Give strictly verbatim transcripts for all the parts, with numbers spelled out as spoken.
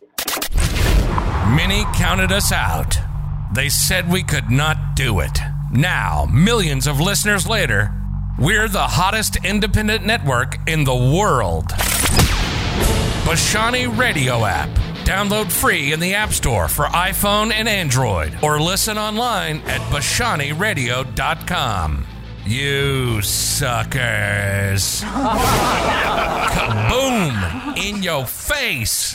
Many counted us out. They said we could not do it. Now, millions of listeners later, we're the hottest independent network in the world. Bashani Radio app. Download free in the App Store for iPhone and Android, or listen online at bashani radio dot com. You suckers. Kaboom! In your face.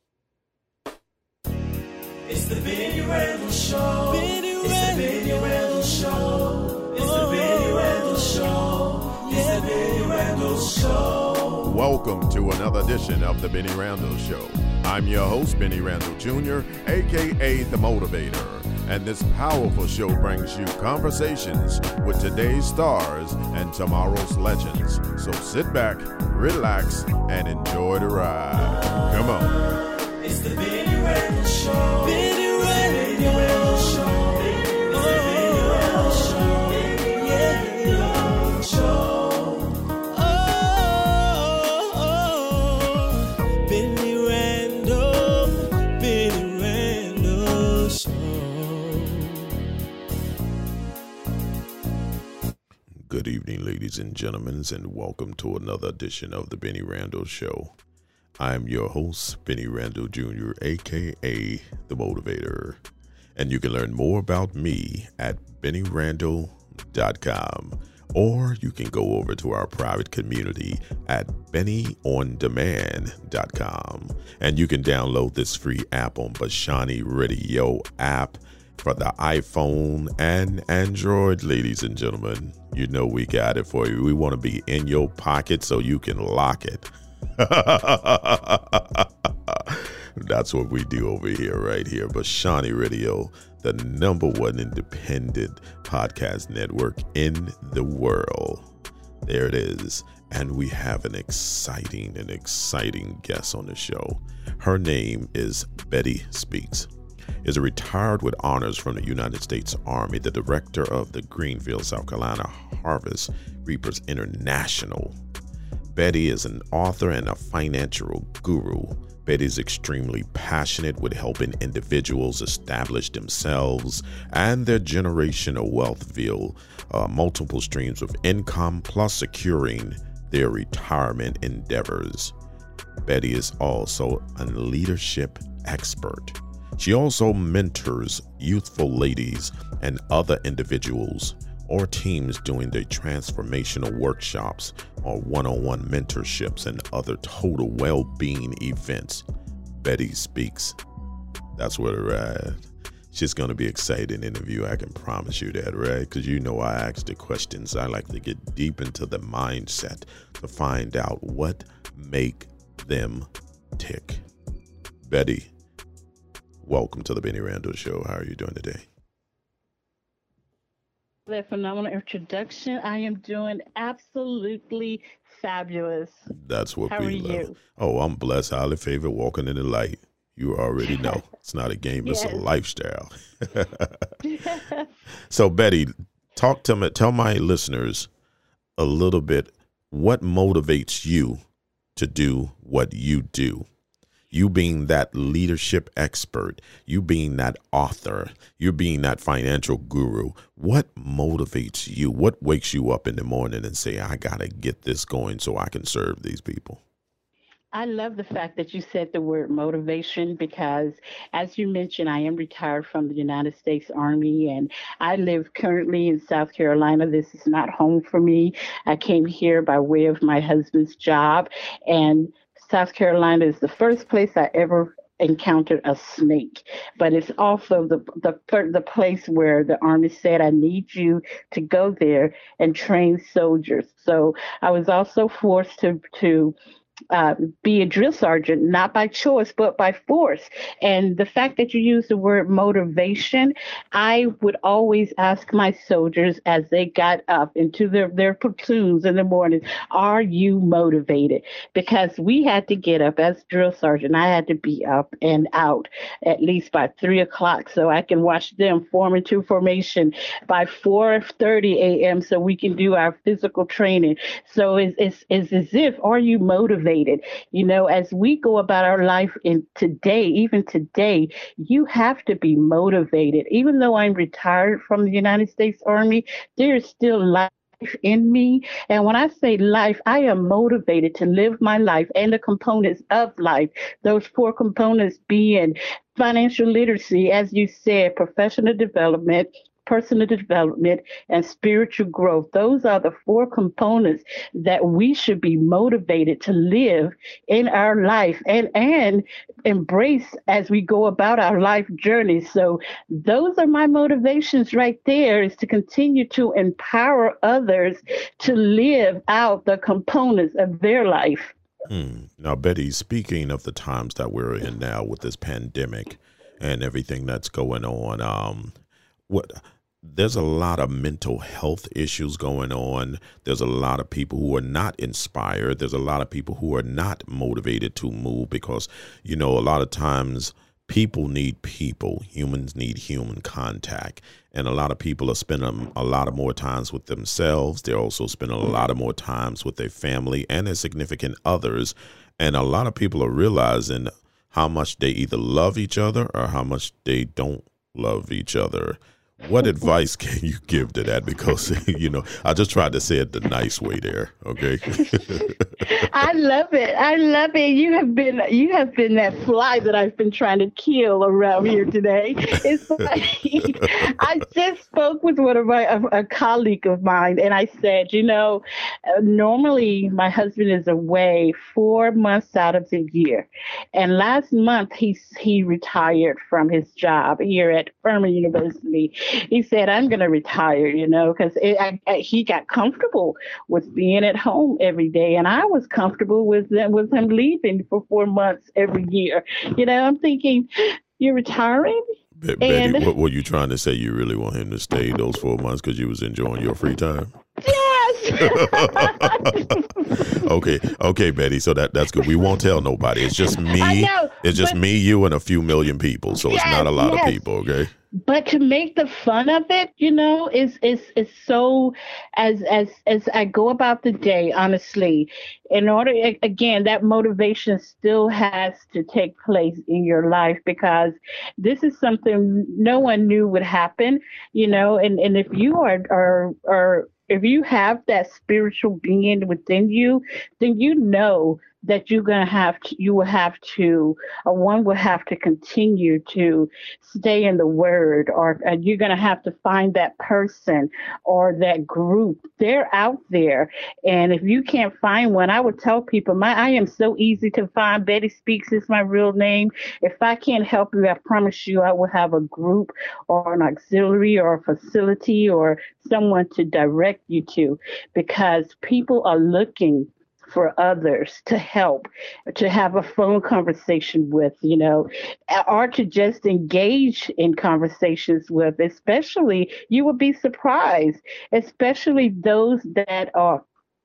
It's the Benny Randall Show. Benny it's the Benny Randall Show. It's the Benny Randall Show. It's the Benny Randall Show. Welcome to another edition of the Benny Randall Show. I'm your host, Benny Randall Junior, a k a. The Motivator. And this powerful show brings you conversations with today's stars and tomorrow's legends. So sit back, relax, and enjoy the ride. Come on. It's the Benny Randall Show. Benny Randall Show. It's the Benny Randall Show. Yeah, show. Oh, oh, Benny Randall, Benny Randall Show. Good evening, ladies and gentlemen, and welcome to another edition of the Benny Randall Show. I'm your host, Benny Randall Junior, a k a. The Motivator. And you can learn more about me at benny randall dot com. Or you can go over to our private community at benny on demand dot com. And you can download this free app on Bashani Radio app for the iPhone and Android, ladies and gentlemen. You know we got it for you. We want to be in your pocket so you can lock it. That's what we do over here, right here. Bashani Radio, the number one independent podcast network in the world. There it is. And we have an exciting and exciting guest on the show. Her name is Betty Speaks. Is a retired with honors from the United States Army, the director of the Greenville, South Carolina Harvest Reapers International. Betty is an author and a financial guru. Betty is extremely passionate with helping individuals establish themselves and their generational wealth via uh, multiple streams of income, plus securing their retirement endeavors. Betty is also a leadership expert. She also mentors youthful ladies and other individuals or teams doing their transformational workshops or one-on-one mentorships and other total well-being events. Betty Speaks. That's where they're at. It's just going to be an exciting interview. I can promise you that, right? Because you know I ask the questions. I like to get deep into the mindset to find out what make them tick. Betty, welcome to the Benny Randall Show. How are you doing today? That phenomenal introduction. I am doing absolutely fabulous. That's what How we are love. you? Oh, I'm blessed, highly favored, walking in the light. You already know. It's not a game, Yes. it's a lifestyle. So, Betty, talk to me, tell my listeners a little bit what motivates you to do what you do. You being that leadership expert, you being that author, you being that financial guru, what motivates you? What wakes you up in the morning and say, I got to get this going so I can serve these people? I love the fact that you said the word motivation because, as you mentioned, I am retired from the United States Army and I live currently in South Carolina. This is not home for me. I came here by way of my husband's job, and South Carolina is the first place I ever encountered a snake, but it's also the, the the place where the Army said, I need you to go there and train soldiers. So I was also forced to to uh, be a drill sergeant, not by choice, but by force. And the fact that you use the word motivation, I would always ask my soldiers as they got up into their, their platoons in the morning, are you motivated? Because we had to get up as drill sergeant. I had to be up and out at least by three o'clock so I can watch them form into formation by four thirty a.m. so we can do our physical training. So it's, it's, it's as if, are you motivated? motivated. You know, as we go about our life in today, even today, you have to be motivated. Even though I'm retired from the United States Army, there is still life in me. And when I say life, I am motivated to live my life and the components of life. Those four components being financial literacy, as you said, professional development, personal development, and spiritual growth. Those are the four components that we should be motivated to live in our life and, and embrace as we go about our life journey. So those are my motivations right there, is to continue to empower others to live out the components of their life. Hmm. Now, Betty, speaking of the times that we're in now with this pandemic and everything that's going on, um, what there's a lot of mental health issues going on. There's a lot of people who are not inspired. There's a lot of people who are not motivated to move because, you know, a lot of times people need people. Humans need human contact. And a lot of people are spending a lot of more times with themselves. They're also spending a lot of more times with their family and their significant others. And a lot of people are realizing how much they either love each other or how much they don't love each other. What advice can you give to that? Because, you know, I just tried to say it the nice way there. OK, I love it. I love it. You have been you have been that fly that I've been trying to kill around here today. It's like, I just spoke with one of my a, a colleague of mine, and I said, you know, uh, normally my husband is away four months out of the year, and last month he he retired from his job here at Furman University. He said, I'm going to retire, you know, because he got comfortable with being at home every day. And I was comfortable with, them, with him leaving for four months every year. You know, I'm thinking, you're retiring? Be- Betty, what were you trying to say? You really want him to stay those four months because you was enjoying your free time? Yes. okay, okay, Betty. So that that's good. We won't tell nobody. It's just me. I know, it's just but, me, you, and a few million people. So yes, it's not a lot yes. of people. Okay. But to make the fun of it, you know, is is is so. As as as I go about the day, honestly, in order again, that motivation still has to take place in your life because this is something no one knew would happen, you know. And and if you are are are if you have that spiritual being within you, then you know that you're going to have to, you will have to, or one will have to continue to stay in the word, or uh, you're going to have to find that person or that group. They're out there. And if you can't find one, I would tell people, my I am so easy to find. Betty Speaks is my real name. If I can't help you, I promise you I will have a group or an auxiliary or a facility or someone to direct you to, because people are looking for others to help, to have a phone conversation with, you know, or to just engage in conversations with. Especially, you will be surprised, especially those that are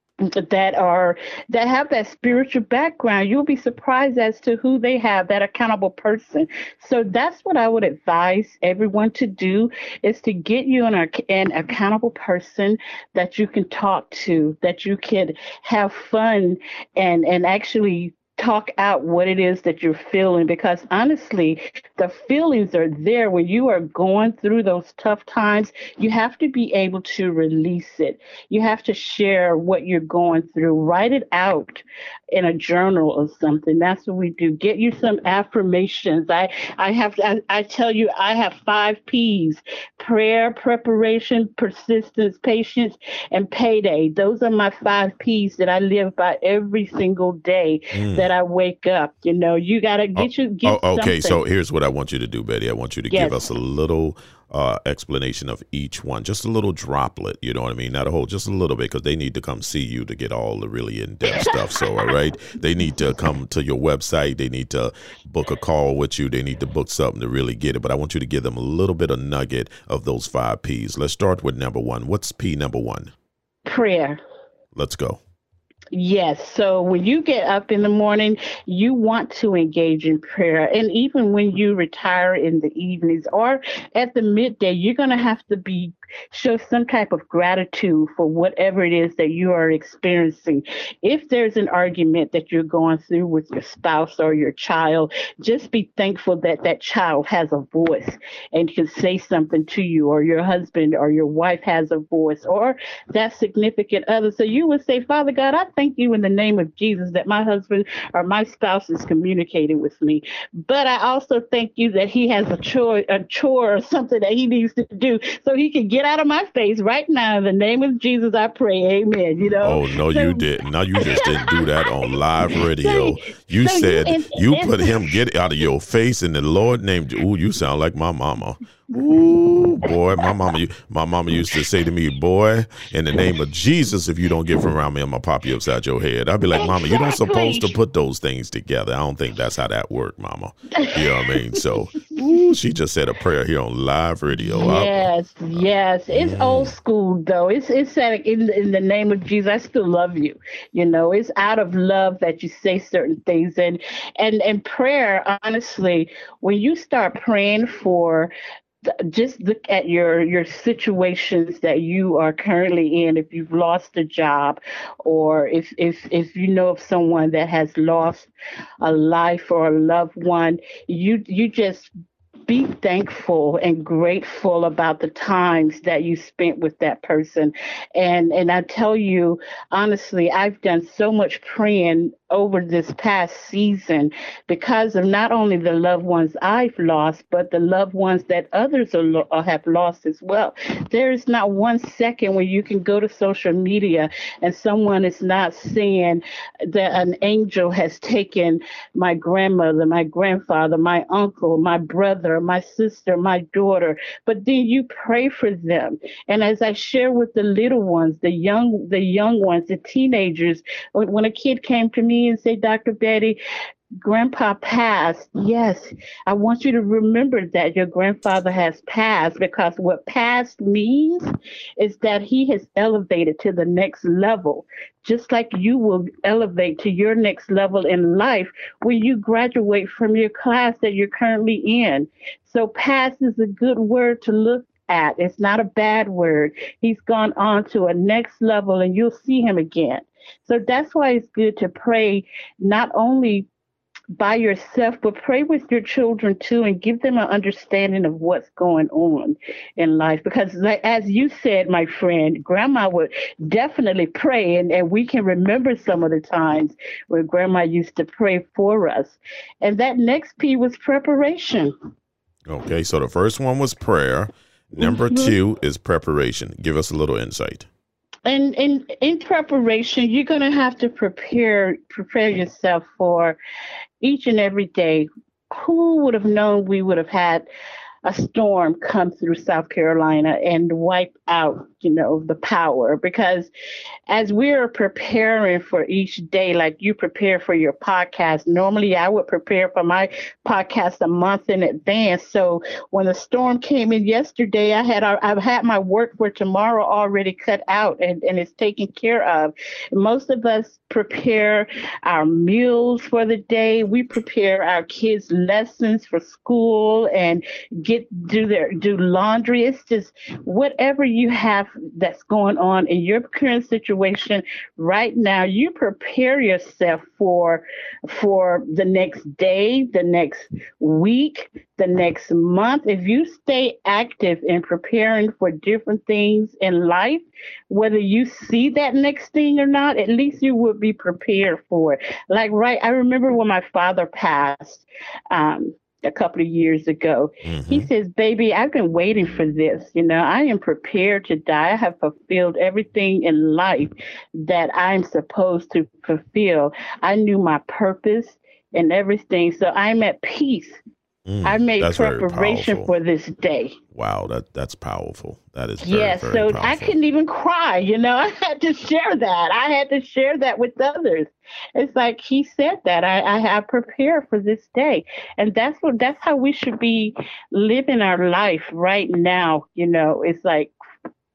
that are that have that spiritual background. You'll be surprised as to who they have, that accountable person. So that's what I would advise everyone to do, is to get you an, an accountable person that you can talk to, that you can have fun and and actually talk out what it is that you're feeling, because honestly, the feelings are there when you are going through those tough times. You have to be able to release it. You have to share what you're going through. Write it out in a journal or something. That's what we do. Get you some affirmations. I, I have, I, I tell you, I have five P's: prayer, preparation, persistence, patience, and payday. Those are my five P's that I live by every single day mm. that I wake up. You know, you got to get oh, you, get oh, okay, something. So here's what I want you to do, Betty. I want you to yes. give us a little uh, explanation of each one, just a little droplet, you know what I mean? Not a whole, just a little bit, because they need to come see you to get all the really in-depth stuff. So, all right, they need to come to your website. They need to book a call with you. They need to book something to really get it. But I want you to give them a little bit of nugget of those five P's. Let's start with number one. What's P number one? Prayer. Let's go. Yes. So when you get up in the morning, you want to engage in prayer. And even when you retire in the evenings or at the midday, you're going to have to be show some type of gratitude for whatever it is that you are experiencing. If there's an argument that you're going through with your spouse or your child, just be thankful that that child has a voice and can say something to you, or your husband or your wife has a voice, or that significant other. So you would say, Father God, I thank you in the name of Jesus that my husband or my spouse is communicating with me. But I also thank you that he has a chore, a chore or something that he needs to do so he can get out of my face right now. In the name of Jesus, I pray. Amen. You know? Oh, no, so, you didn't. No, you just didn't do that on live radio. So, you so said you, you and, put him get out of your face and the Lord named you. Ooh, you sound like my mama. Ooh, boy, my mama, my mama used to say to me, boy, in the name of Jesus, if you don't get from around me, I'm going to pop you upside your head. I'd be like, Mama, you don't supposed to put those things together. I don't think that's how that worked, Mama. You know what I mean? So, ooh, she just said a prayer here on live radio. Yes, I, yes. It's mm. old school, though. It's it's said in, in the name of Jesus, I still love you. You know, it's out of love that you say certain things. And, and, and prayer, honestly, when you start praying for, just look at your your situations that you are currently in. If you've lost a job, or if if if you know of someone that has lost a life or a loved one, you you just be thankful and grateful about the times that you spent with that person. And and I tell you, honestly, I've done so much praying over this past season because of not only the loved ones I've lost, but the loved ones that others are lo- have lost as well. There is not one second where you can go to social media and someone is not saying that an angel has taken my grandmother, my grandfather, my uncle, my brother, my sister, my daughter. But then you pray for them. And as I share with the little ones, the young, the young ones, the teenagers, when, when a kid came to me and said, Doctor Betty, Grandpa passed. Yes, I want you to remember that your grandfather has passed, because what passed means is that he has elevated to the next level, just like you will elevate to your next level in life when you graduate from your class that you're currently in. So past is a good word to look at. It's not a bad word. He's gone on to a next level and you'll see him again. So that's why it's good to pray not only by yourself, but pray with your children too, and give them an understanding of what's going on in life. Because like, as you said, my friend, Grandma would definitely pray, and, and we can remember some of the times where Grandma used to pray for us. And that next P was preparation. Okay, so the first one was prayer. Number mm-hmm. two is preparation. Give us a little insight. And in, in preparation, you're going to have to prepare prepare yourself for each and every day. Who would have known we would have had a storm come through South Carolina and wipe out, you know, the power? Because as we're preparing for each day, like you prepare for your podcast, normally I would prepare for my podcast a month in advance. So when the storm came in yesterday, I had I've had my work for tomorrow already cut out and, and it's taken care of. Most of us prepare our meals for the day. We prepare our kids' lessons for school and get do their do laundry. It's just whatever you have that's going on in your current situation right now, you prepare yourself for for the next day, the next week, the next month. If you stay active in preparing for different things in life, whether you see that next thing or not, at least you would be prepared for it. Like, right, I remember when my father passed, um, a couple of years ago. Mm-hmm. He says, baby, I've been waiting for this. You know, I am prepared to die. I have fulfilled everything in life that I'm supposed to fulfill. I knew my purpose and everything. So I'm at peace. Mm, I made preparation for this day. Wow, that that's powerful. That is very, yes. very so powerful. I couldn't even cry. You know, I had to share that. I had to share that with others. It's like he said that I, I have prepared for this day, and that's what that's how we should be living our life right now. You know, it's like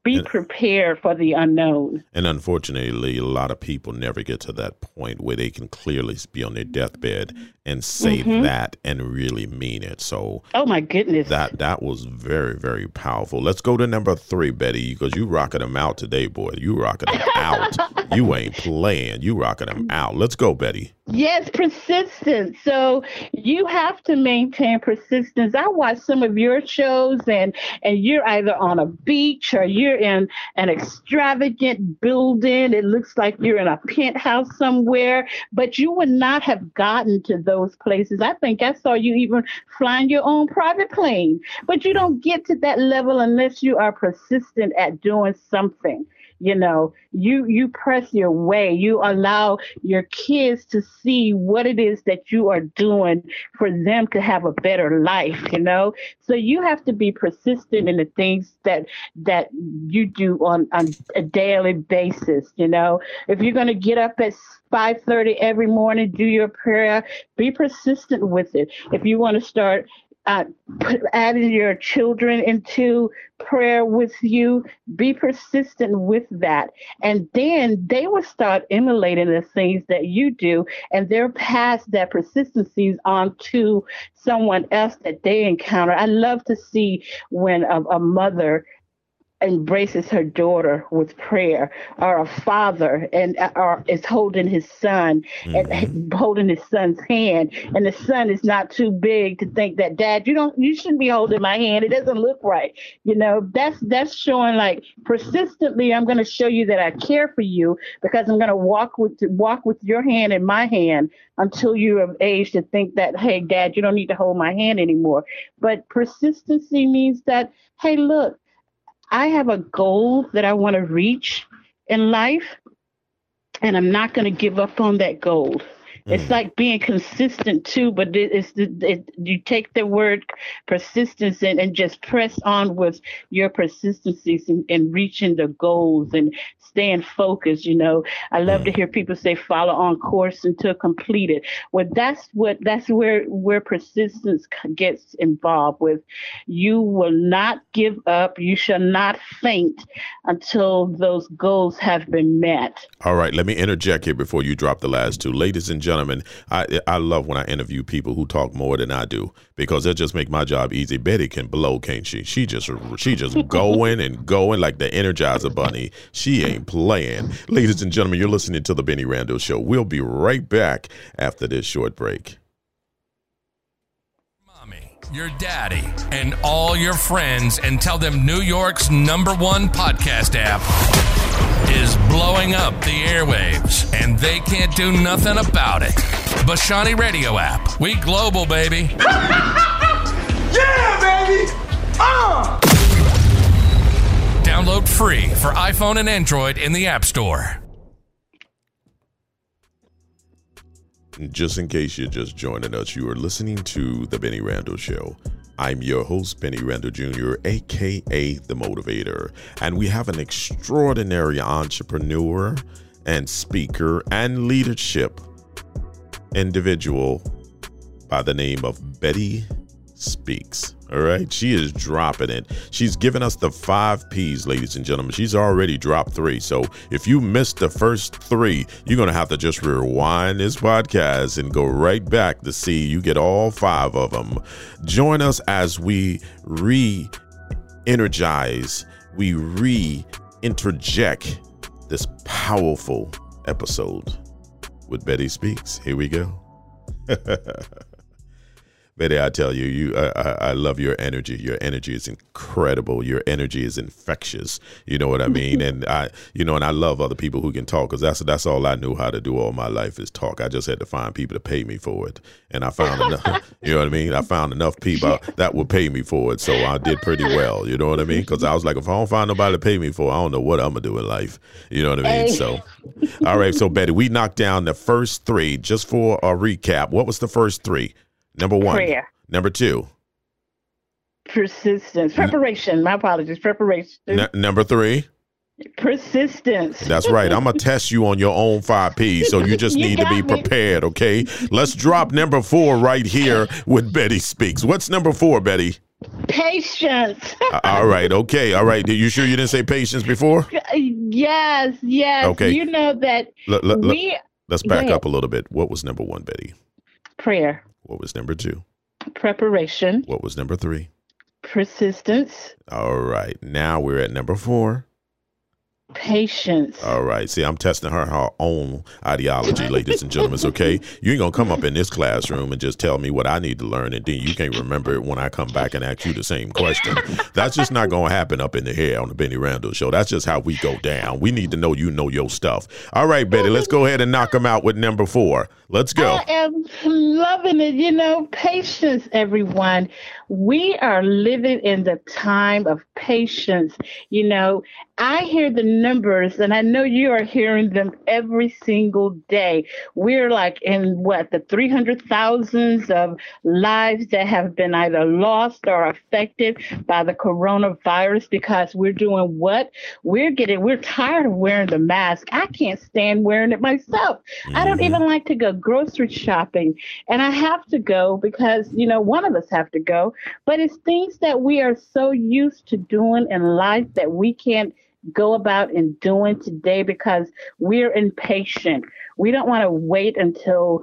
Be and, prepared for the unknown. And unfortunately, a lot of people never get to that point where they can clearly be on their deathbed and say mm-hmm. that and really mean it. So, oh my goodness, that that was very, very powerful. Let's go to number three, Betty, because you rocking them out today, boy. You rocking them out. You ain't playing. You rocking them out. Let's go, Betty. Yes, persistence. So you have to maintain persistence. I watch some of your shows, and and you're either on a beach or you're in an extravagant building. It looks like you're in a penthouse somewhere, but you would not have gotten to those places. I think I saw you even flying your own private plane, but you don't get to that level unless you are persistent at doing something. You know, you you press your way. You allow your kids to see what it is that you are doing for them to have a better life, you know. So you have to be persistent in the things that that you do on, on a daily basis, you know. If you're going to get up at five thirty every morning, do your prayer, be persistent with it. If you want to start Uh, put, adding your children into prayer with you, be persistent with that. And then they will start emulating the things that you do, and they'll pass that persistencies on to someone else that they encounter. I love to see when a, a mother embraces her daughter with prayer, or a father and or is holding his son mm-hmm. and holding his son's hand, and the son is not too big to think that, Dad, you don't you shouldn't be holding my hand, it doesn't look right. You know, that's that's showing like persistently I'm going to show you that I care for you, because I'm going to walk with walk with your hand in my hand until you're of age to think that, hey, Dad, you don't need to hold my hand anymore. But persistency means that, hey, look, I have a goal that I want to reach in life, and I'm not going to give up on that goal. Mm. It's like being consistent too, but it, it's the, it, you take the word persistence and, and just press on with your persistencies in, in reaching the goals and staying focused. You know, I love mm. to hear people say follow on course until completed. Well, that's what that's where where persistence gets involved with. You will not give up. You shall not faint until those goals have been met. All right, let me interject here before you drop the last two. Ladies and gentlemen, I I love when I interview people who talk more than I do, because it just make my job easy. Betty can blow, can't she? She just she just going and going like the Energizer Bunny. She ain't playing. Ladies and gentlemen, you're listening to the Benny Randall Show. We'll be right back after this short break. Mommy, your daddy, and all your friends, and tell them New York's number one podcast app is blowing up the airwaves, and they can't do nothing about it. Bashani Radio app. We global, baby. Yeah, baby! Uh! Download free for iPhone and Android in the App Store. Just in case you're just joining us, you are listening to The Benny Randall Show. I'm your host, Benny Randall Junior, a k a. The Motivator. And we have an extraordinary entrepreneur and speaker and leadership individual by the name of Betty Speaks. All right. She is dropping it. She's given us the five P's, ladies and gentlemen. She's already dropped three. So if you missed the first three, you're going to have to just rewind this podcast and go right back to see you get all five of them. Join us as we re-energize, we re-interject this powerful episode with Betty Speaks. Here we go. Betty, I tell you, you, I, I, I love your energy. Your energy is incredible. Your energy is infectious. You know what I mean? And I, you know, and I love other people who can talk, because that's that's all I knew how to do all my life is talk. I just had to find people to pay me for it, and I found enough. You know what I mean? I found enough people that would pay me for it, so I did pretty well. You know what I mean? Because I was like, if I don't find nobody to pay me for it, I don't know what I'm gonna do in life. You know what I mean? So, all right. So Betty, we knocked down the first three. Just for a recap, what was the first three? Number one. Prayer. Number two. Persistence. Preparation. My apologies. Preparation. N- number three. Persistence. That's right. I'm going to test you on your own five P's, so you just You need to be got me. prepared, okay? Let's drop number four right here with Betty Speaks. What's number four, Betty? Patience. All right. Okay. All right. You sure you didn't say patience before? Yes, yes. Okay. You know that Let, let, let, we let's back up a little bit. What was number one, Betty? prayer, What was number two? preparation, What was number three? persistence, All right. Now we're at number four. patience. All right. See, I'm testing her her own ideology, ladies and gentlemen. Okay, you ain't gonna come up in this classroom and just tell me what I need to learn, and then you can't remember it when I come back and ask you the same question. That's just not gonna happen up in the here on the Benny Randall Show. That's just how we go down. We need to know you know your stuff. All right, Betty, let's go ahead and knock them out with number four. Let's go. I am loving it. You know, patience, everyone. We are living in the time of patience. You know, I hear the numbers, and I know you are hearing them every single day. We're like in what, the three hundred thousands of lives that have been either lost or affected by the coronavirus because we're doing what? We're getting, we're tired of wearing the mask. I can't stand wearing it myself. Mm-hmm. I don't even like to go grocery shopping, and I have to go because, you know, one of us have to go, but it's things that we are so used to doing in life that we can't go about and doing today because we're impatient. We don't want to wait until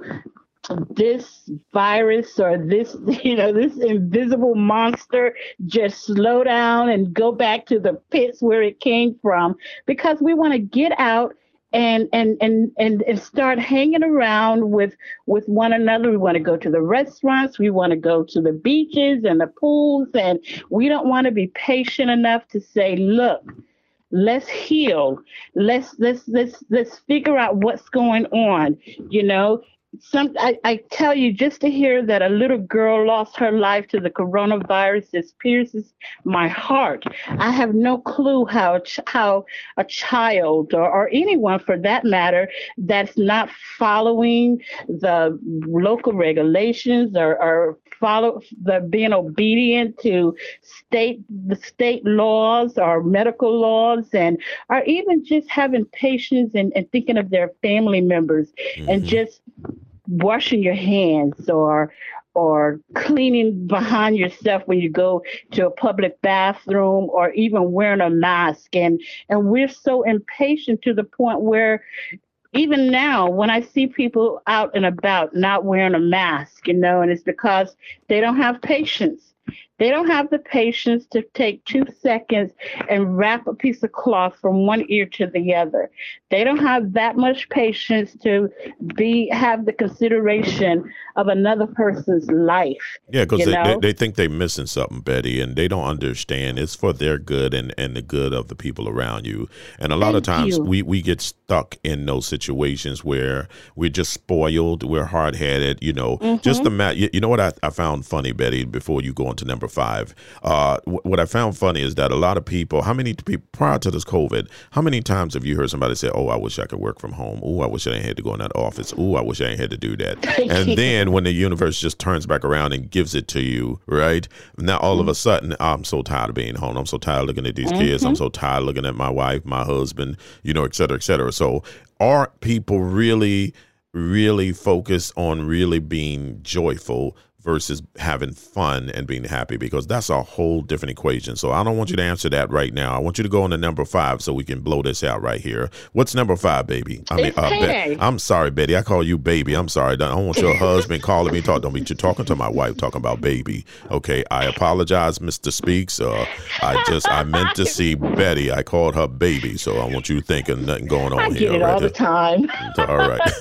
this virus or this, you know, this invisible monster just slow down and go back to the pits where it came from, because we want to get out and and and and and start hanging around with with one another. We want to go to the restaurants, we want to go to the beaches and the pools, and we don't want to be patient enough to say, look, let's heal. Let's let's let's let's figure out what's going on. You know, some I, I tell you, just to hear that a little girl lost her life to the coronavirus, this pierces my heart. I have no clue how how a child or, or anyone for that matter that's not following the local regulations or, or follow the being obedient to state the state laws or medical laws, and or even just having patience and, and thinking of their family members, mm-hmm. and just washing your hands or or cleaning behind yourself when you go to a public bathroom, or even wearing a mask. And and we're so impatient to the point where even now, when I see people out and about not wearing a mask, you know, and it's because they don't have patience. They don't have the patience to take two seconds and wrap a piece of cloth from one ear to the other. They don't have that much patience to be have the consideration of another person's life. Yeah, because they, they, they think they're missing something, Betty, and they don't understand it's for their good and, and the good of the people around you. And a lot Thank of times we, we get stuck in those situations where we're just spoiled, we're hard-headed, you know. Mm-hmm. Just the mat. You, you know what I, I found funny, Betty, before you go on to number five? Uh, what I found funny is that a lot of people, how many people, prior to this COVID, how many times have you heard somebody say, oh, I wish I could work from home. Oh, I wish I ain't had to go in that office. Oh, I wish I ain't had to do that. And then when the universe just turns back around and gives it to you, right? Now, all mm-hmm. of a sudden, I'm so tired of being home. I'm so tired of looking at these mm-hmm. kids. I'm so tired of looking at my wife, my husband, you know, et cetera, et cetera. So are people really, really focused on really being joyful versus having fun and being happy? Because that's a whole different equation. So I don't want you to answer that right now. I want you to go on to number five so we can blow this out right here. What's number five, baby? I mean, uh, Be- I'm sorry, Betty. I call you baby. I'm sorry. I don't want your husband calling me. Talk, don't be you talking to my wife, talking about baby. Okay, I apologize, Mister Speaks. Uh, I just, I meant to see Betty. I called her baby. So I want you thinking nothing going on I here. I get it right all there. the time. All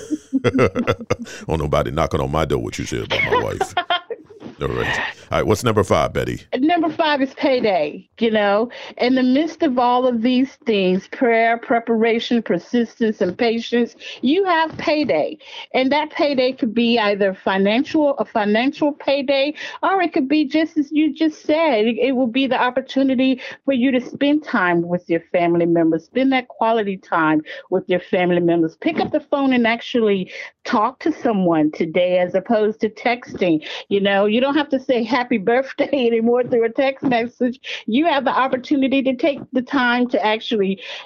right. Oh, nobody knocking on my door what you said about my wife. All right. All right. What's number five, Betty? Number five is payday. You know, in the midst of all of these things, prayer, preparation, persistence, and patience, you have payday. And that payday could be either financial, a financial payday, or it could be just as you just said. It, it will be the opportunity for you to spend time with your family members, spend that quality time with your family members. Pick up the phone and actually talk to someone today as opposed to texting. You know, you don't have to say happy birthday anymore through a text message. You have the opportunity to take the time to actually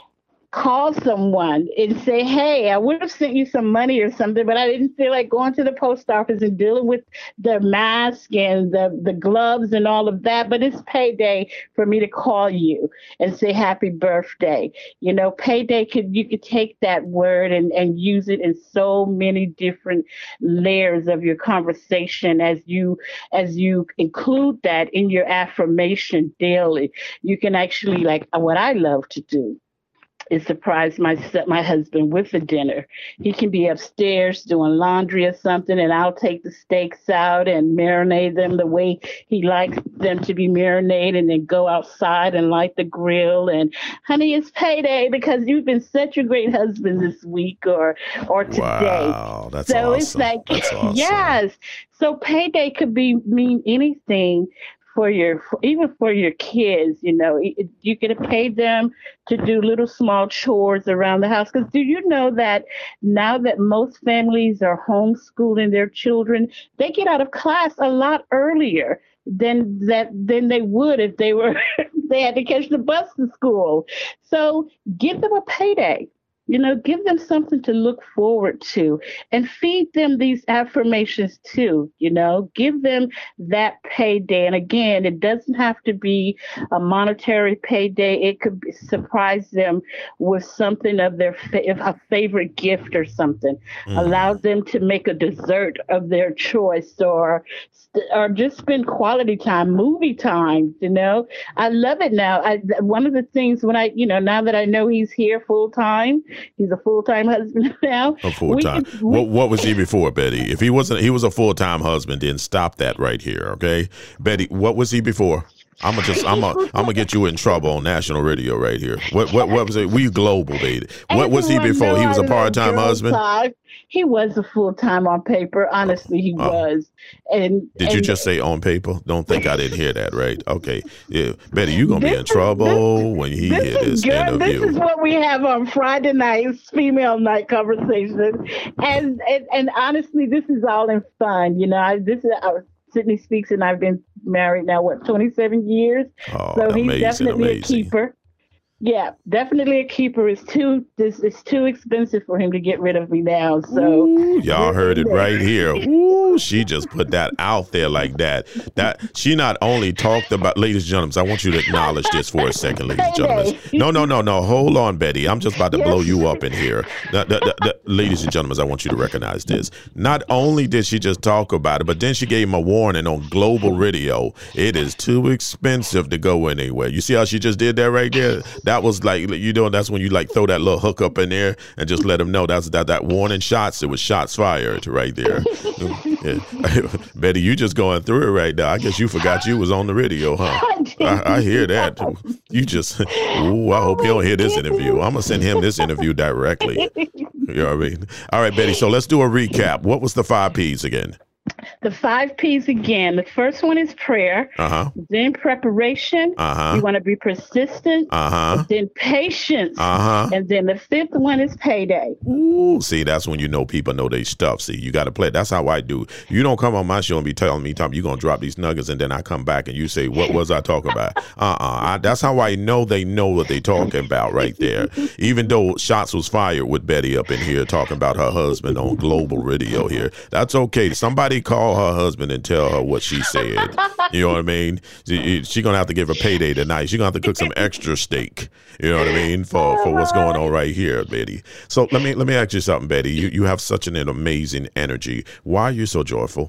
call someone and say, hey, I would have sent you some money or something, but I didn't feel like going to the post office and dealing with the mask and the, the gloves and all of that. But it's payday for me to call you and say happy birthday. You know, payday could, you could take that word and, and use it in so many different layers of your conversation as you, as you include that in your affirmation daily. You can actually, like what I love to do is surprise my my husband with a dinner. He can be upstairs doing laundry or something, and I'll take the steaks out and marinate them the way he likes them to be marinated, and then go outside and light the grill. And honey, it's payday because you've been such a great husband this week or or today. Wow, that's so awesome. it's like That's awesome. yes. So payday could be mean anything. For your, for, even for your kids, you know, it, you can pay them to do little small chores around the house. Because do you know that now that most families are homeschooling their children, they get out of class a lot earlier than that than they would if they were they had to catch the bus to school. So give them a payday. You know, give them something to look forward to and feed them these affirmations too. You know, give them that payday. And again, it doesn't have to be a monetary payday. It could be, surprise them with something of their fa- a favorite gift or something. Mm. Allow them to make a dessert of their choice, or or just spend quality time, movie time. You know, I love it now. I, one of the things when I, you know, now that I know he's here full time. He's a full-time husband now. A full-time. We, we, what, what was he before, Betty? If he wasn't, he was a full-time husband, then stop that right here, okay? Betty, what was he before? I'm gonna just, I'm gonna, I'm gonna get you in trouble on national radio right here. What, what, what was it? We global, baby. What was he before? He was a part-time husband. Time. He was a full-time on paper. Honestly, he uh, was. And did and, you just say on paper? Don't think I didn't hear that, right? Okay, yeah, Betty, you're gonna be in trouble this, when he hears this, this interview. This is what we have on Friday nights, female night conversations, and and, and honestly, this is all in fun. You know, I, this is. I, Sydney Speaks, and I've been married now, what, twenty-seven years? Oh, so he's amazing, definitely amazing. a keeper. Yeah, definitely a keeper. It's too this it's too expensive for him to get rid of me now. So Ooh, y'all heard it right here. Ooh, she just put that out there like that. That she not only talked about, ladies and gentlemen, I want you to acknowledge this for a second, ladies and gentlemen. No, no, no, no. Hold on, Betty. I'm just about to yes. blow you up in here. The, the, the, the, ladies and gentlemen, I want you to recognize this. Not only did she just talk about it, but then she gave him a warning on global radio. It is too expensive to go anywhere. You see how she just did that right there? That was like, you know, that's when you like throw that little hook up in there and just let them know that's that that warning shots. It was shots fired right there. Yeah. Betty, you just going through it right now. I guess you forgot you was on the radio, huh? I, I hear that. You just, ooh, I hope he don't hear this interview. I'm gonna send him this interview directly. You know what I mean? All right, Betty. So let's do a recap. What was the five P's again? The five P's again. The first one is prayer. Uh-huh. Then preparation. Uh-huh. You want to be persistent. Uh-huh. Then patience. Uh-huh. And then the fifth one is payday. Ooh, see, that's when you know people know their stuff. See, you got to play. That's how I do. You don't come on my show and be telling me, Tom, you're going to drop these nuggets, and then I come back and you say, what was I talking about? Uh-uh. I, that's how I know they know what they talking about right there. Even though shots was fired with Betty up in here talking about her husband on global radio here. That's okay. Somebody call her husband and tell her what she said. You know what I mean? She, she gonna have to give a payday tonight. She gonna have to cook some extra steak. You know what I mean? For for what's going on right here, Betty. So let me let me ask you something, Betty. You you have such an, an amazing energy. Why are you so joyful?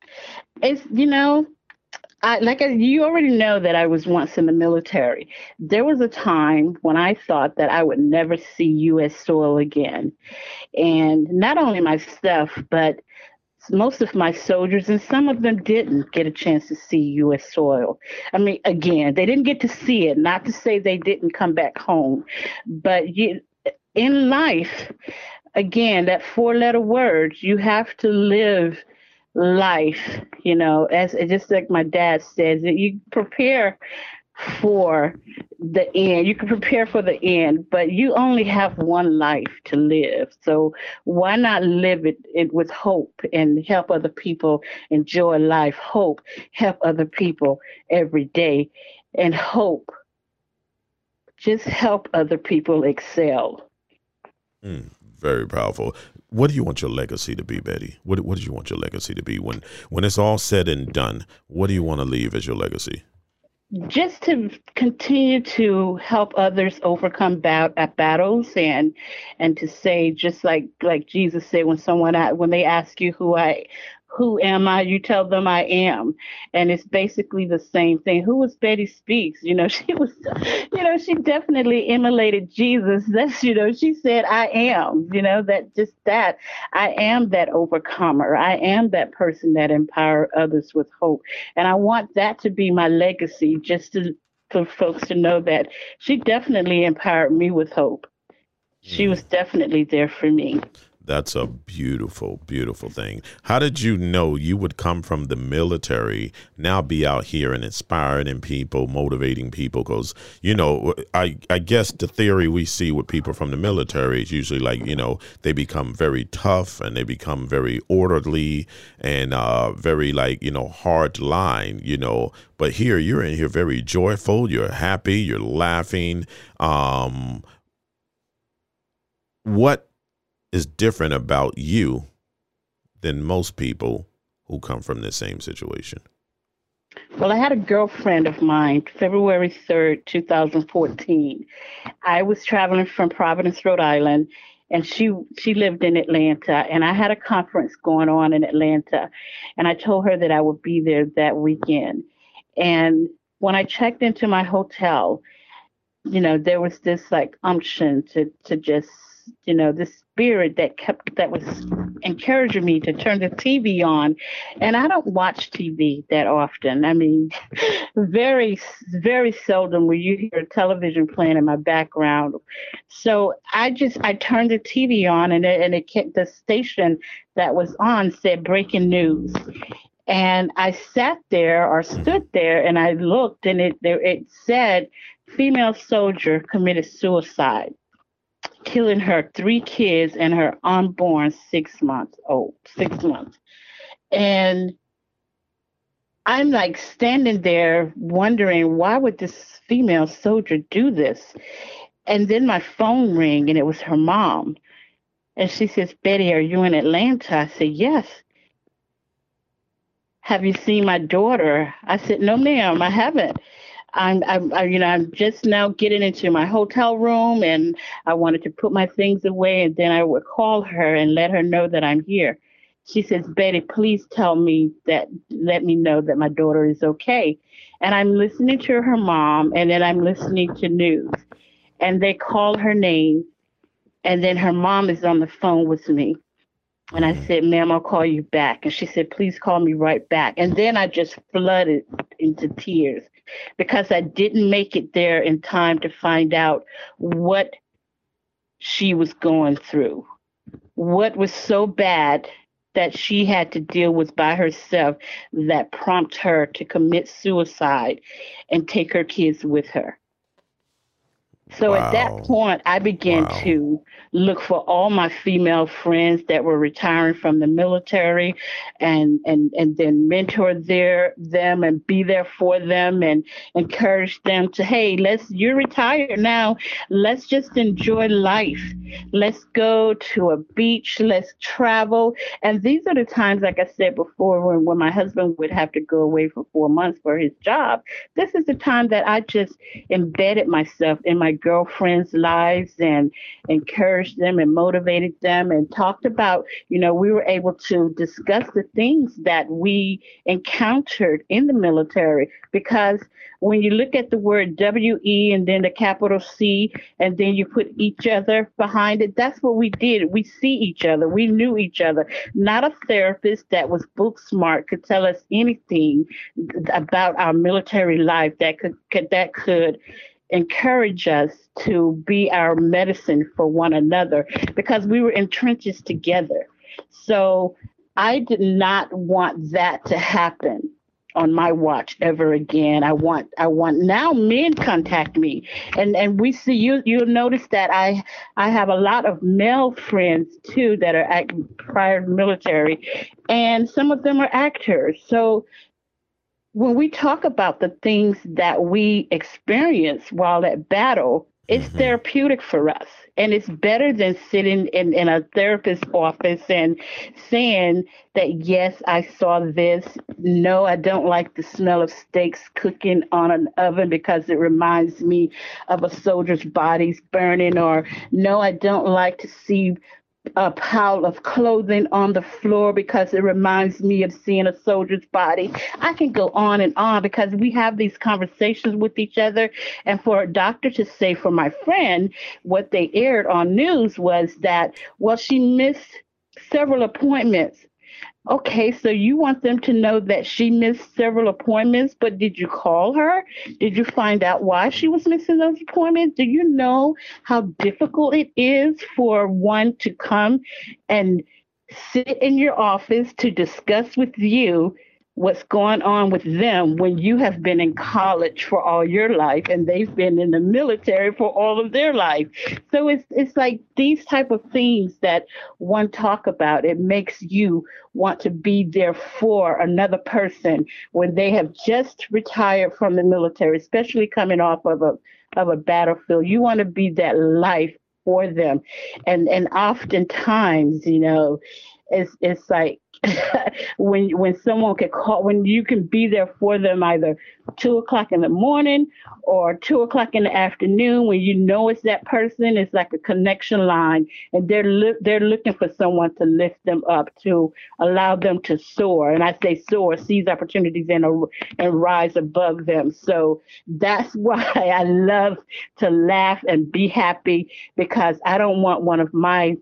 It's, you know, I, like I, you already know that I was once in the military. There was a time when I thought that I would never see U S soil again, and not only myself, but most of my soldiers, and some of them didn't get a chance to see U S soil. I mean, again, they didn't get to see it, not to say they didn't come back home. But you, in life, again, that four-letter word, you have to live life, you know, as just like my dad says, that you prepare for the end. You can prepare for the end, but you only have one life to live. So why not live it, it with hope and help other people enjoy life? Hope, help other people every day, and hope just help other people excel. Mm, very powerful. What do you want your legacy to be, Betty? What What do you want your legacy to be when when it's all said and done? What do you want to leave as your legacy? Just to continue to help others overcome bat- uh, battles, and and to say, just like like Jesus said, when someone a- when they ask you who I who am I, you tell them I am. And it's basically the same thing. Who was Betty Speaks? You know, she was, you know, she definitely emulated Jesus. That's, you know, she said, I am, you know, that just that. I am that overcomer. I am that person that empower others with hope. And I want that to be my legacy, just to, for folks to know that she definitely empowered me with hope. She was definitely there for me. That's a beautiful, beautiful thing. How did you know you would come from the military, now be out here and inspiring people, motivating people? Because, you know, I, I guess the theory we see with people from the military is usually like, you know, they become very tough and they become very orderly and uh, very like, you know, hard line, you know. But here you're in here very joyful. You're happy. You're laughing. Um, what is different about you than most people who come from the same situation? Well, I had a girlfriend of mine, February third, two thousand fourteen. I was traveling from Providence, Rhode Island, and she she lived in Atlanta, and I had a conference going on in Atlanta, and I told her that I would be there that weekend. And when I checked into my hotel, you know, there was this like umption to to just, you know, this spirit that kept, that was encouraging me to turn the T V on. And I don't watch T V that often. I mean, very, very seldom will you hear television playing in my background. So I just, I turned the T V on, and it, and it kept, the station that was on said breaking news. And I sat there or stood there and I looked, and it, there, it said female soldier committed suicide, killing her three kids and her unborn six months old, six months. And I'm like standing there wondering, why would this female soldier do this? And then my phone rang, and it was her mom. And she says, Betty, are you in Atlanta? I said, yes. Have you seen my daughter? I said, no, ma'am, I haven't. I'm, I'm, I, you know, I'm just now getting into my hotel room, and I wanted to put my things away, and then I would call her and let her know that I'm here. She says, Betty, please tell me that, let me know that my daughter is okay. And I'm listening to her mom, and then I'm listening to news, and they call her name, and then her mom is on the phone with me. And I said, ma'am, I'll call you back. And she said, please call me right back. And then I just flooded into tears, because I didn't make it there in time to find out what she was going through, what was so bad that she had to deal with by herself that prompted her to commit suicide and take her kids with her. So Wow. At that point, I began Wow. to look for all my female friends that were retiring from the military, and and and then mentor their them and be there for them and encourage them to, hey, let's, you're retired now. Let's just enjoy life. Let's go to a beach. Let's travel. And these are the times, like I said before, when, when my husband would have to go away for four months for his job. This is the time that I just embedded myself in my girlfriends' lives and encouraged them and motivated them and talked about, you know, we were able to discuss the things that we encountered in the military. Because when you look at the word W E and then the capital C, and then you put each other behind it, that's what we did. We see each other. We knew each other. Not a therapist that was book smart could tell us anything about our military life that could, could that could encourage us to be our medicine for one another, because we were in trenches together. So I did not want that to happen on my watch ever again. I want, I want now men contact me, and and we see you. You'll notice that I I have a lot of male friends too that are act, prior military, and some of them are actors. So when we talk about the things that we experience while at battle, It's Mm-hmm. therapeutic for us. And it's better than sitting in, in a therapist's office and saying that, yes, I saw this. No, I don't like the smell of steaks cooking on an oven because it reminds me of a soldier's bodies burning. Or no, I don't like to see a pile of clothing on the floor because it reminds me of seeing a soldier's body. I can go on and on because we have these conversations with each other. And for a doctor to say, for my friend, what they aired on news was that, well, she missed several appointments. Okay, so you want them to know that she missed several appointments, but did you call her? Did you find out why she was missing those appointments? Do you know how difficult it is for one to come and sit in your office to discuss with you what's going on with them when you have been in college for all your life and they've been in the military for all of their life? So it's it's like these type of things that one talk about. It makes you want to be there for another person when they have just retired from the military, especially coming off of a of a battlefield. You want to be that life for them. And and oftentimes, you know, it's it's like when when someone can call, when you can be there for them either two o'clock in the morning or two o'clock in the afternoon, when you know it's that person, it's like a connection line, and they're li- they're looking for someone to lift them up, to allow them to soar. And I say soar, seize opportunities and and rise above them. So that's why I love to laugh and be happy, because I don't want one of my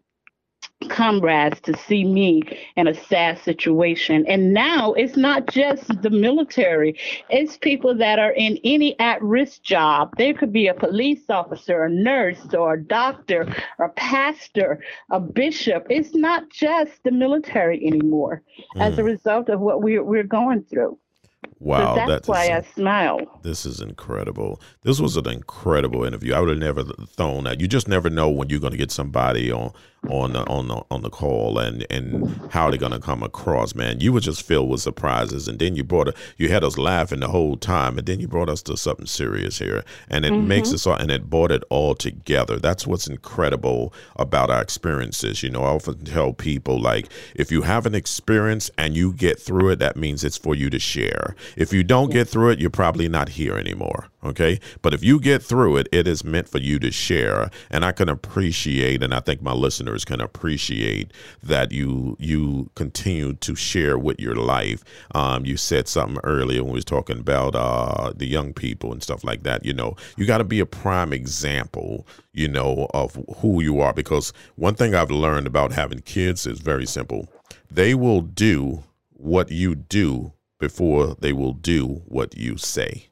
comrades to see me in a sad situation. And now it's not just the military, it's people that are in any at-risk job. There could be a police officer, a nurse, or a doctor, or a pastor, a bishop. It's not just the military anymore mm. as a result of what we, we're going through. Wow, so that's that why is, I smile. This is incredible. This was an incredible interview. I would have never thrown that. You just never know when you're going to get somebody on on the, on the, on the call and and how they're going to come across. Man, you were just filled with surprises, and then you brought a, you had us laughing the whole time, and then you brought us to something serious here, and it mm-hmm. makes us all, and it brought it all together. That's what's incredible about our experiences. You know, I often tell people, like, if you have an experience and you get through it, that means it's for you to share. If you don't get through it, you're probably not here anymore. Okay. But if you get through it, it is meant for you to share. And I can appreciate, and I think my listeners can appreciate, that you you continue to share with your life. Um, you said something earlier when we was talking about uh, the young people and stuff like that. You know, you got to be a prime example, you know, of who you are. Because one thing I've learned about having kids is very simple. They will do what you do before they will do what you say.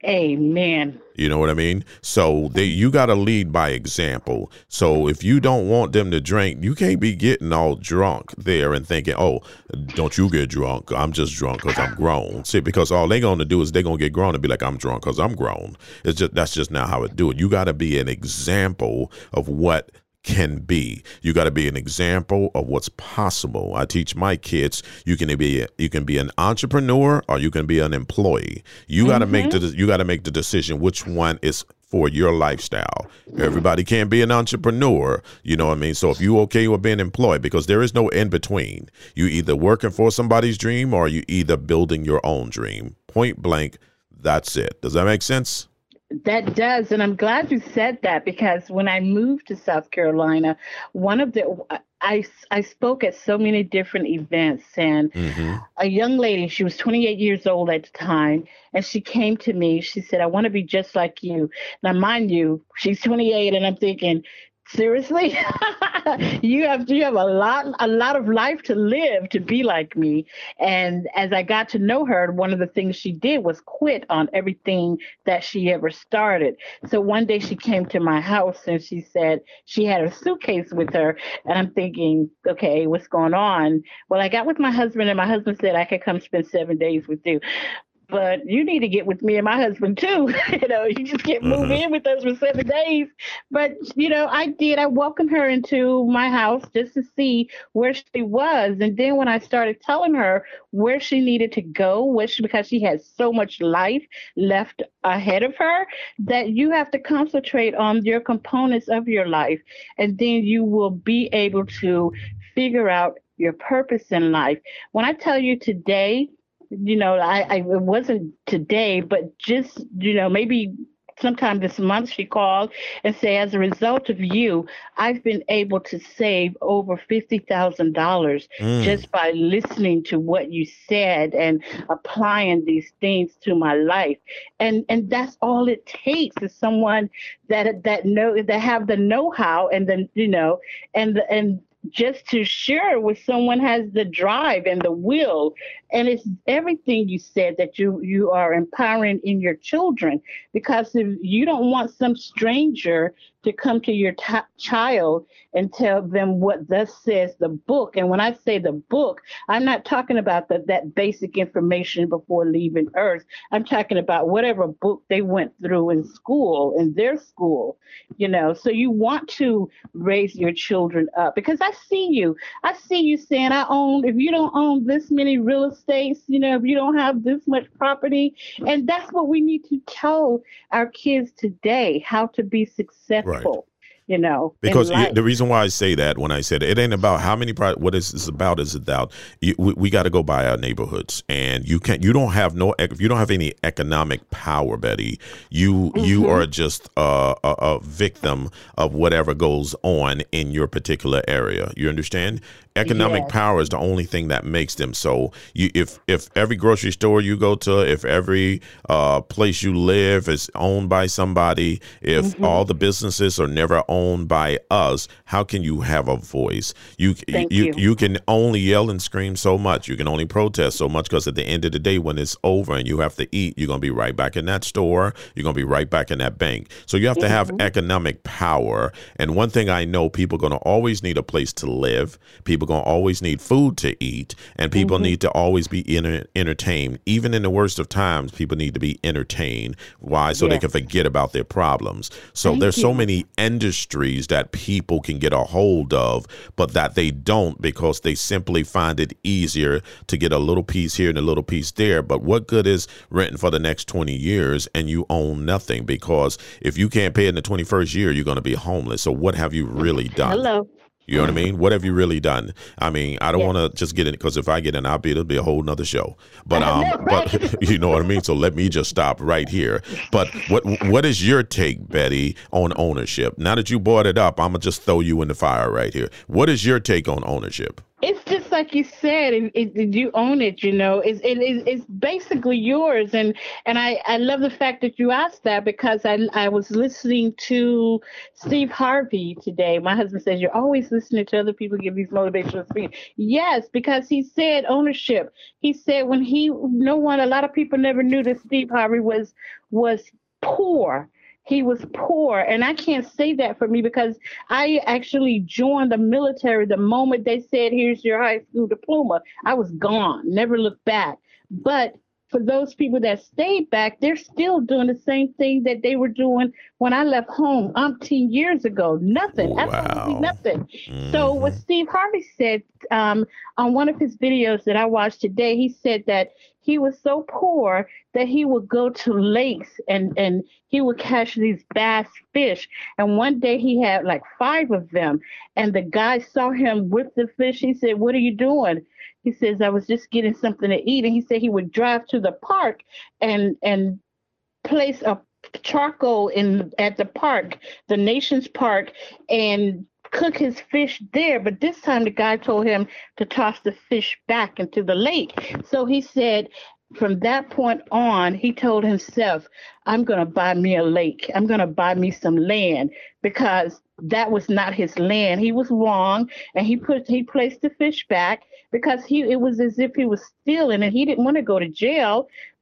Amen. You know what I mean? So they, you got to lead by example. So if you don't want them to drink, you can't be getting all drunk there and thinking, oh, don't you get drunk. I'm just drunk because I'm grown. See, because all they're going to do is they're going to get grown and be like, I'm drunk because I'm grown. It's just, that's just not how it do it. You got to be an example of what can be. You got to be an example of what's possible. I teach my kids, you can be you can be an entrepreneur or you can be an employee. You mm-hmm. got to make the you got to make the decision which one is for your lifestyle. Everybody can't be an entrepreneur, you know what I mean? So if you okay with being employed, because there is no in between. You either working for somebody's dream or you either building your own dream. Point blank, that's it. Does that make sense? That does. And I'm glad you said that, because when I moved to South Carolina, one of the, I, I spoke at so many different events, and mm-hmm. a young lady, she was twenty-eight years old at the time, and she came to me. She said, I want to be just like you. Now, mind you, she's twenty-eight, and I'm thinking, seriously? you have you have a lot a lot of life to live to be like me. And as I got to know her, one of the things she did was quit on everything that she ever started. So one day she came to my house and she said she had her suitcase with her, and I'm thinking, okay, what's going on? Well, I got with my husband, and my husband said I could come spend seven days with you. but you need to get with me and my husband too. You know, you just can't move Mhm. in with us for seven days. But, you know, I did. I welcomed her into my house just to see where she was. And then when I started telling her where she needed to go, which because she had so much life left ahead of her, that you have to concentrate on your components of your life. And then you will be able to figure out your purpose in life. When I tell you today, you know, I, I it wasn't today, but just, you know, maybe sometime this month she called and said, as a result of you, I've been able to save over fifty thousand dollars Mm. just by listening to what you said and applying these things to my life. And and that's all it takes is someone that that know that have the know-how and then, you know, and the, and just to share with someone has the drive and the will. And it's everything you said that you you are empowering in your children, because if you don't want some stranger to come to your t- child and tell them what thus says the book. And when I say the book, I'm not talking about the, that basic information before leaving earth. I'm talking about whatever book they went through in school, in their school, you know. So you want to raise your children up, because I see you. I see you saying, I own, if you don't own this many real estates, you know, if you don't have this much property. And that's what we need to tell our kids today, how to be Right. successful, you know, in Because you, life. the reason why I say that, when I said it ain't about how many, pro- what is this about is about, you, we, we got to go by our neighborhoods, and you can't, you don't have no, ec- if you don't have any economic power, Betty, you, you are just uh, a, a victim of whatever goes on in your particular area. You understand? Economic Yes. power is the only thing that makes them. So you, if, if every grocery store you go to, if every uh, place you live is owned by somebody, if all the businesses are never owned by us, how can you have a voice? You Thank you you. you can only yell and scream so much. You can only protest so much, because at the end of the day, when it's over and you have to eat, you're gonna be right back in that store. You're gonna be right back in that bank. So you have to have economic power. And one thing I know, people are gonna always need a place to live. People are gonna always need food to eat, and people need to always be enter- entertained. Even in the worst of times, people need to be entertained. Why? So they Yes. can forget about their problems. So Thank there's so you. many industries that people can get a hold of, but that they don't, because they simply find it easier to get a little piece here and a little piece there. But what good is renting for the next twenty years and you own nothing? Because if you can't pay in the twenty-first year, you're going to be homeless. So what have you really done? Hello. You know what I mean? What have you really done? I mean, I don't Yes. want to just get in, because if I get in, I'll be, it'll be a whole nother show. But um, know, right? but you know what I mean. So let me just stop right here. But what what is your take, Betty, on ownership? Now that you brought it up, I'm gonna just throw you in the fire right here. What is your take on ownership? It's just like you said, it, it, you own it, you know, it's, it, it, it's basically yours. And, and I, I love the fact that you asked that, because I, I was listening to Steve Harvey today. My husband says, you're always listening to other people give these motivational speeches. Yes, because he said ownership. He said when he, no one, a lot of people never knew that Steve Harvey was, was poor. He was poor. And I can't say that for me, because I actually joined the military the moment they said, here's your high school diploma. I was gone, never looked back. But for those people that stayed back, they're still doing the same thing that they were doing when I left home umpteen years ago. Nothing, absolutely Wow. nothing. So what Steve Harvey said um, on one of his videos that I watched today, he said that he was so poor that he would go to lakes and, and he would catch these bass fish. And one day he had like five of them. And the guy saw him with the fish. He said, what are you doing? He says, I was just getting something to eat. And he said he would drive to the park and and place a charcoal in at the park, the nation's park, and cook his fish there. But this time the guy told him to toss the fish back into the lake. So he said, from that point on, he told himself, I'm going to buy me a lake. I'm going to buy me some land, because that was not his land. He was wrong. And he put he placed the fish back, because he it was as if he was stealing, and he didn't want to go to jail.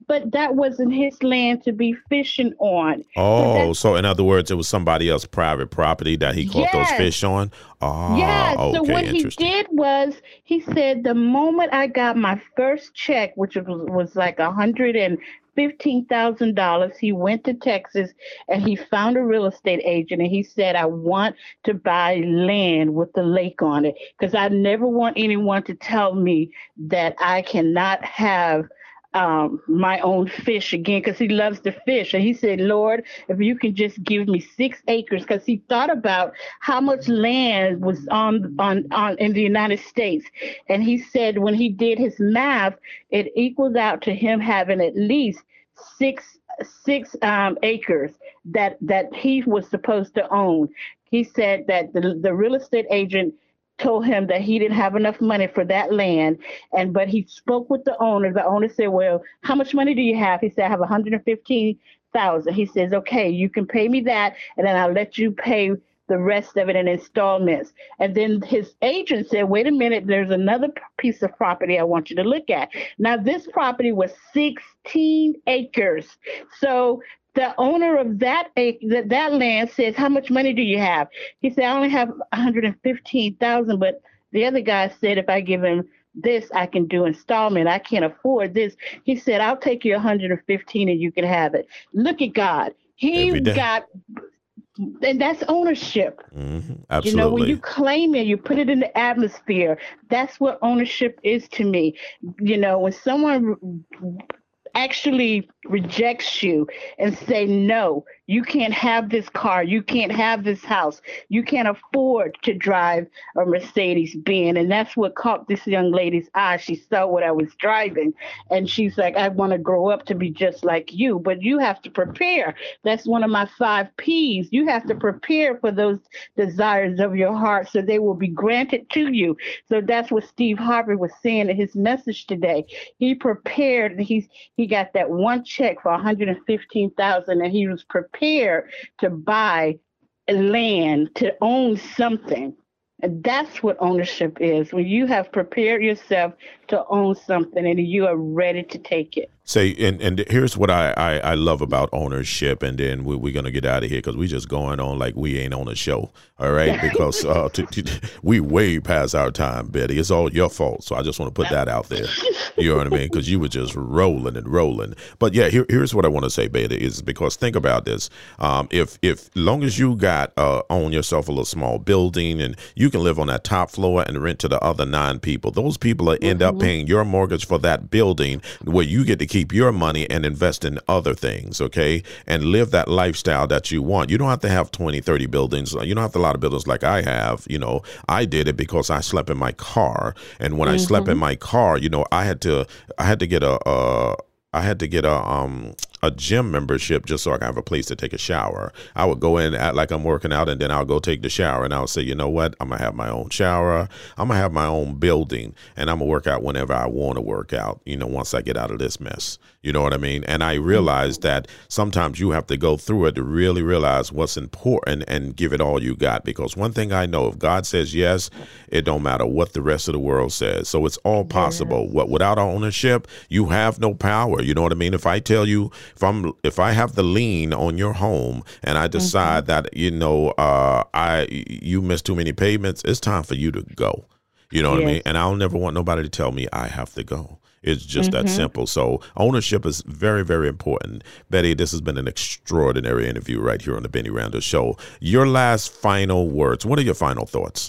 but that wasn't his land to be fishing on. So Oh, that's so in other words, it was somebody else's private property that he caught those yes. fish on? Ah, Yeah, so okay, what he interesting. did was he said the moment I got my first check, which was was like a hundred and fifteen thousand dollars, he went to Texas and he found a real estate agent and he said, I want to buy land with the lake on it because I never want anyone to tell me that I cannot have um, my own fish again because he loves to fish. And he said, Lord, if you can just give me six acres, because he thought about how much land was on, on, on in the United States. And he said when he did his math, it equals out to him having at least six six um, acres that that he was supposed to own. He said that the, the real estate agent told him that he didn't have enough money for that land, and but he spoke with the owner. The owner said, well, how much money do you have? He said, I have one hundred fifteen thousand. He says, okay, you can pay me that, and then I'll let you pay the rest of it in installments. And then his agent said, wait a minute, there's another piece of property I want you to look at. Now, this property was sixteen acres. So the owner of that that, that land says, how much money do you have? He said, I only have one hundred fifteen thousand, but the other guy said, if I give him this, I can do installment. I can't afford this. He said, I'll take you one hundred fifteen and you can have it. Look at God. He Every day. got, and that's ownership. Mm-hmm. You know, when you Absolutely. claim it, you put it in the atmosphere. That's what ownership is to me. You know, when someone actually rejects you and say, no, you can't have this car, you can't have this house, you can't afford to drive a Mercedes Benz. And that's what caught this young lady's eye. She saw what I was driving and she's like, I want to grow up to be just like you, but you have to prepare. That's one of my five P's. You have to prepare for those desires of your heart so they will be granted to you. So that's what Steve Harvey was saying in his message today. He prepared, he's he got that one check for one hundred fifteen thousand dollars and he was prepared to buy land, to own something. And that's what ownership is, when you have prepared yourself to own something and you are ready to take it. Say, and, and here's what I, I, I love about ownership, and then we, we're going to get out of here because we just going on like we ain't on a show, all right? Because uh, t- t- we way past our time, Betty. It's all your fault, so I just want to put that out there. You know what I mean? Because you were just rolling and rolling. But yeah, here, here's what I want to say, Betty, is because think about this. Um, if if long as you got uh, own yourself a little small building and you can live on that top floor and rent to the other nine people, those people will end Mm-hmm. up paying your mortgage for that building where you get to keep your money and invest in other things, okay? And live that lifestyle that you want. You don't have to have twenty, thirty buildings. You don't have to have a lot of buildings like I have. You know, I did it because I slept in my car. And when mm-hmm. I slept in my car, you know, I had to, I had to get a, a I had to get a, um, a gym membership just so I can have a place to take a shower. I would go in, act like I'm working out, and then I'll go take the shower, and I'll say, you know what? I'm going to have my own shower. I'm going to have my own building, and I'm going to work out whenever I want to work out, you know, once I get out of this mess. You know what I mean? And I realized that sometimes you have to go through it to really realize what's important and give it all you got. Because one thing I know, if God says yes, it don't matter what the rest of the world says. So it's all possible. What without ownership, you have no power. You know what I mean? If I tell you, if I'm, if I have the lien on your home and I decide mm-hmm. that, you know, uh, I, you missed too many payments, it's time for you to go. You know what yes. I mean? And I'll never want nobody to tell me I have to go. It's just mm-hmm. that simple. So ownership is very, very important. Betty, this has been an extraordinary interview right here on the Benny Randle Show. Your last final words. What are your final thoughts?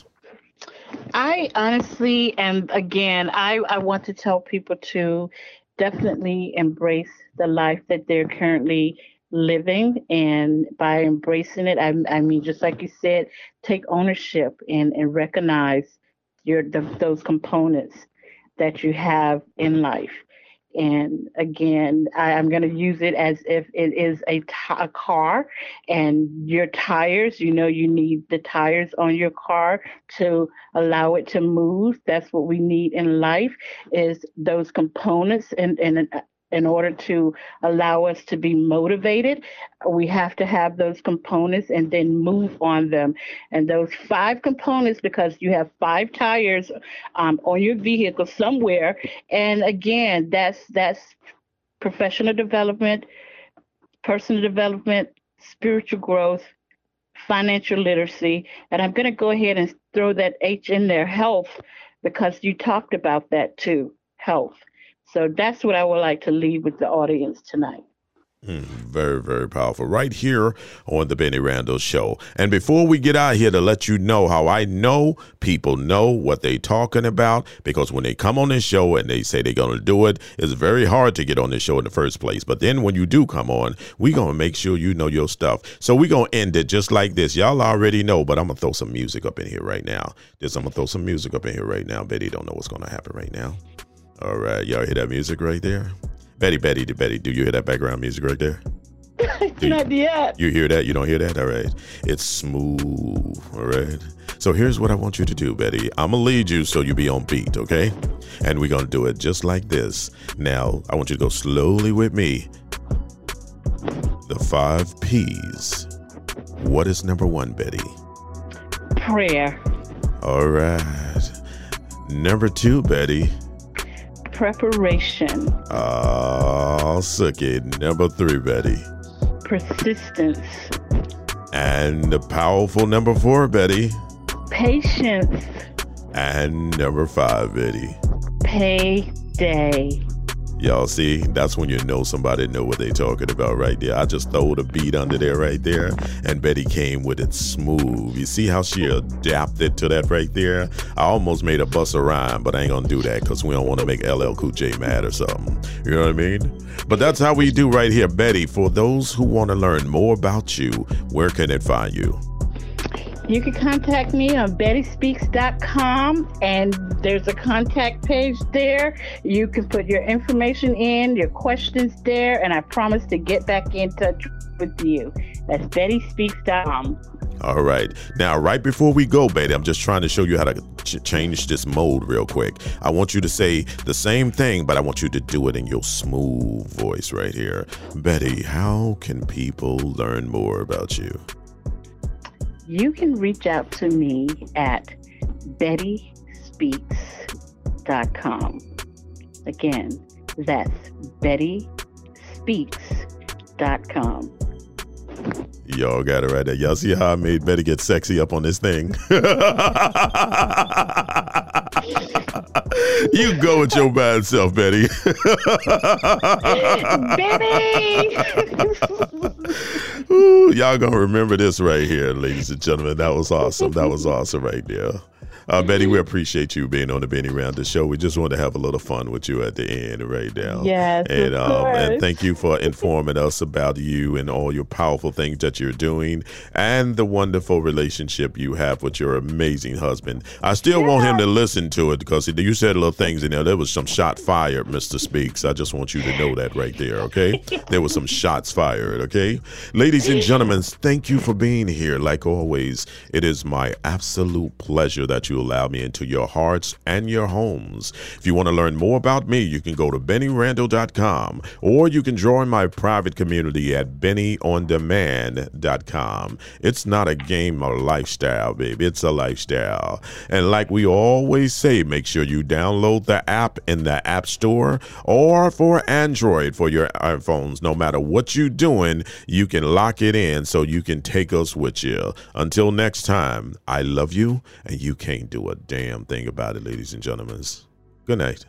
I honestly, and again, I, I want to tell people to definitely embrace the life that they're currently living. And by embracing it, I, I mean, just like you said, take ownership and, and recognize your the, those components that you have in life. And again, I, I'm going to use it as if it is a, t- a car, and your tires, you know, you need the tires on your car to allow it to move. That's what we need in life, is those components. And, and in order to allow us to be motivated, we have to have those components and then move on them. And those five components, because you have five tires um, on your vehicle somewhere. And again, that's that's professional development, personal development, spiritual growth, financial literacy. And I'm going to go ahead and throw that H in there, health, because you talked about that too, health. So that's what I would like to leave with the audience tonight. Mm, very, very powerful. Right here on the Benny Randall Show. And before we get out here, to let you know how I know people know what they talking about, because when they come on this show and they say they're going to do it, it's very hard to get on this show in the first place. But then when you do come on, we going to make sure you know your stuff. So we going to end it just like this. Y'all already know, but I'm going to throw some music up in here right now. Just I'm going to throw some music up in here right now. Betty don't know what's going to happen right now. All right. Y'all hear that music right there? Betty, Betty, Betty, do you hear that background music right there? Not yet. You hear that? You don't hear that? All right. It's smooth. All right. So here's what I want you to do, Betty. I'm going to lead you so you be on beat, okay? And we're going to do it just like this. Now, I want you to go slowly with me. The five P's. What is number one, Betty? Prayer. All right. Number two, Betty. Preparation. Oh, suck it. Number three, Betty. Persistence. And the powerful number four, Betty. Patience. And number five, Betty. Payday. Y'all see, that's when you know somebody know what they talking about right there. I just throw the beat under there right there, and Betty came with it smooth. You see how she adapted to that right there? I almost made a bust a rhyme, but I ain't gonna do that because we don't want to make L L Cool J mad or something. You know what I mean? But that's how we do right here. Betty, for those who want to learn more about you, where can it find you? You can contact me on betty speaks dot com, and there's a contact page there. You can put your information in, your questions there, and I promise to get back in touch with you. That's betty speaks dot com. All right. Now, right before we go, Betty, I'm just trying to show you how to ch- change this mode real quick. I want you to say the same thing, but I want you to do it in your smooth voice right here. Betty, how can people learn more about you? You can reach out to me at betty speaks dot com. Again, that's betty speaks dot com. Y'all got it right there. Y'all see how I made Betty get sexy up on this thing? You go with your bad self, Betty. Betty! Ooh, y'all gonna remember this right here, ladies and gentlemen. That was awesome. That was awesome right there. Uh, Betty, we appreciate you being on the Benny Randall Show. We just want to have a little fun with you at the end right now. Yes, and, of um, course. and thank you for informing us about you and all your powerful things that you're doing and the wonderful relationship you have with your amazing husband. I still yeah. want him to listen to it because you said little things in there. There was some shot fired, Mister Speaks. I just want you to know that right there, okay? There was some shots fired, okay? Ladies and gentlemen, thank you for being here. Like always, it is my absolute pleasure that you allow me into your hearts and your homes. If you want to learn more about me, you can go to benny randall dot com, or you can join my private community at benny on demand dot com. It's not a game or lifestyle, baby. It's a lifestyle. And like we always say, make sure you download the app in the App Store or for Android for your iPhones. No matter what you're doing, you can lock it in so you can take us with you. Until next time, I love you, and you can't do a damn thing about it, ladies and gentlemen. Good night.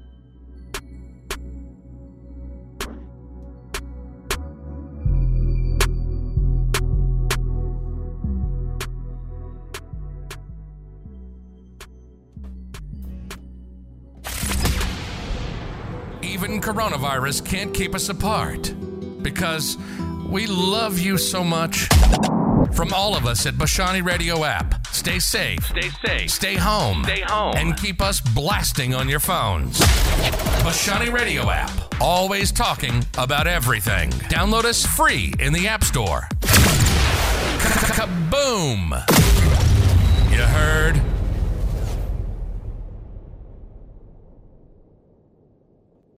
Even coronavirus can't keep us apart because we love you so much. From all of us at Bashani Radio app, stay safe, Stay safe. stay home, Stay home. and keep us blasting on your phones. Bashani Radio app, always talking about everything. Download us free in the App Store. Kaboom! You heard?